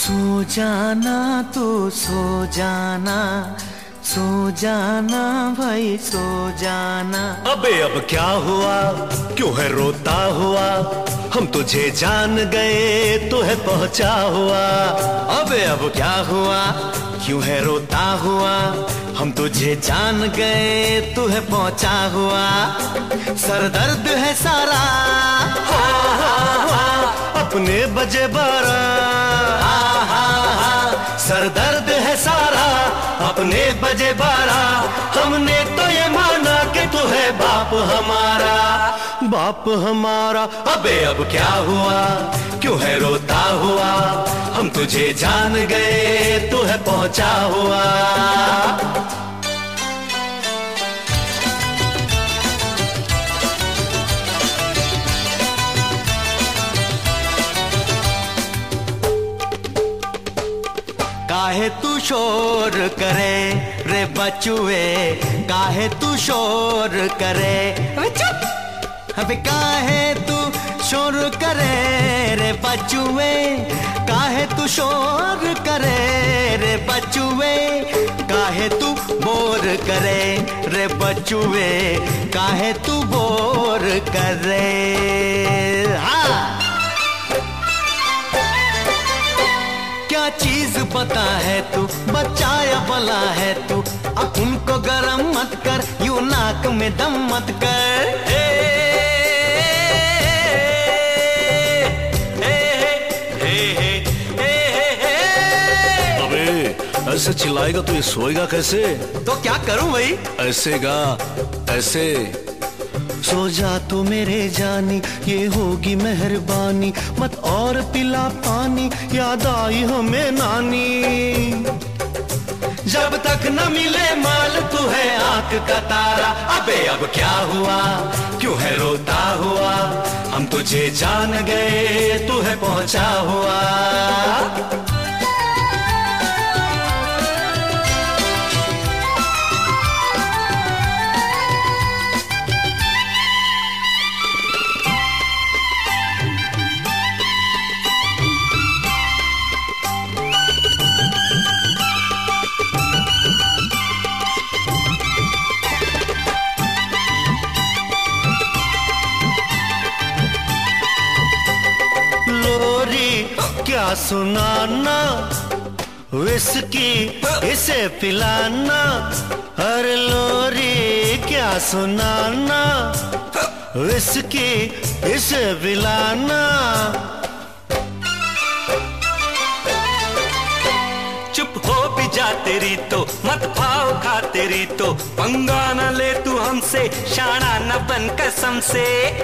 सो जाना तो सो जाना, सो जाना भाई सो जाना। अबे अब क्या हुआ, क्यों है रोता हुआ, हम तुझे जान गए तो है पहुंचा हुआ। अबे अब क्या हुआ, क्यों है रोता हुआ, हम तुझे जान गए तू है पहुंचा हुआ। सर दर्द है सारा, अपने बजे 12, सर दर्द है सारा, अपने बजे 12। हमने तो ये माना कि तू है बाप हमारा, बाप हमारा। अबे अब क्या हुआ, क्यों है रोता हुआ, हम तुझे जान गए तू है पहुंचा हुआ। काहे तू शोर करे रे बचुए, काहे तू शोर करे, अबे चुप। अबे काहे तू शोर करे रे बचुए, काहे तू शोर करे रे बचुए, काहे तू बोर करे रे बचुए, काहे तू बोर करे। हाँ, क्या चीज पता है तू, बच्चा या भला है तू, अब उनको गरम मत कर, यूं नाक में दम मत कर। अबे ऐसे चिल्लाएगा तो ये सोएगा कैसे? तो क्या करूं भाई? ऐसे गा, ऐसे। सो जा तो मेरे जानी, ये होगी मेहरबानी, मत और पिला पानी, याद आई हमें नानी। जब तक न मिले माल तू है आंख का तारा। अबे अब क्या हुआ, क्यों है रोता हुआ, हम तुझे जान गए तू है पहुंचा हुआ। क्या सुनाना, विस्की इसे पिलाना, अरे लोरी क्या सुनाना, विस्की इसे पिलाना। चुप हो भी जा तेरी तो, मत भाव खा तेरी तो, पंगा न ले तू हमसे, शाना न बन कसम से।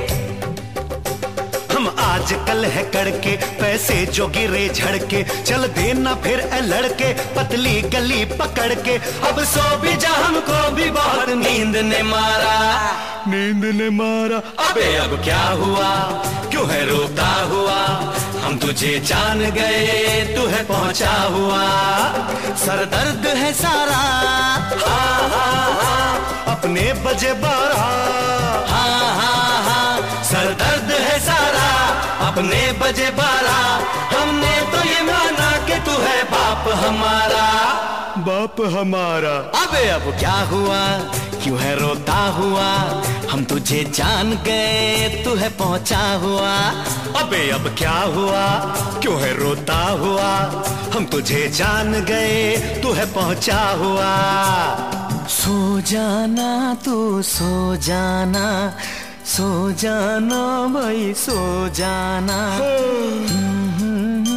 हम आजकल है करके पैसे जो गिरे झड़के, चल देना फिर ए लड़के पतली गली पकड़ के। अब सो भी जा, हमको भी बहुत नींद ने मारा, नींद ने मारा। अबे अब क्या हुआ, क्यों है रोता हुआ, हम तुझे जान गए तू है पहुंचा हुआ। सर दर्द है सारा, हाँ हाँ हाँ, अपने बजे 12, हाँ हाँ हाँ, सर दर्द है सारा, अपने बजे 12। हमने तो ये माना कि तू है बाप हमारा, बाप हमारा। अबे अब क्या हुआ, क्यों है रोता हुआ, हम तुझे जान गए तू है पहुंचा हुआ। अबे अब क्या हुआ, क्यों है रोता हुआ, हम तुझे जान गए तू है पहुंचा हुआ। सो जाना तू सो जाना, सो जाना भाई सो जाना।